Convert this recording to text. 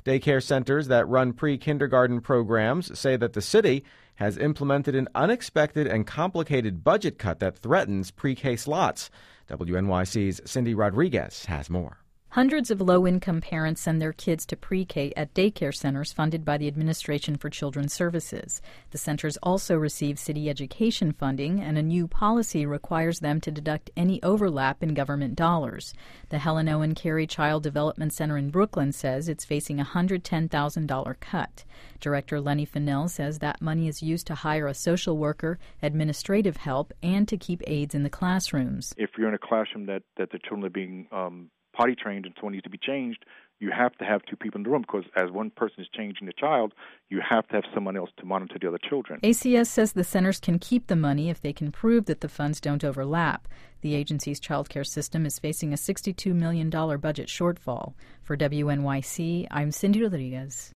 Daycare centers that run pre-kindergarten programs say that the city has implemented an unexpected and complicated budget cut that threatens pre-K slots. WNYC's Cindy Rodriguez has more. Hundreds of low-income parents send their kids to pre-K at daycare centers funded by the Administration for Children's Services. The centers also receive city education funding, and a new policy requires them to deduct any overlap in government dollars. The Helen Owen Carey Child Development Center in Brooklyn says it's facing a $110,000 cut. Director Lenny Fennell says that money is used to hire a social worker, administrative help, and to keep aides in the classrooms. If you're in a classroom that the children are being potty trained and someone needs to be changed, you have to have two people in the room because as one person is changing the child, you have to have someone else to monitor the other children. ACS says the centers can keep the money if they can prove that the funds don't overlap. The agency's child care system is facing a $62 million budget shortfall. For WNYC, I'm Cindy Rodriguez.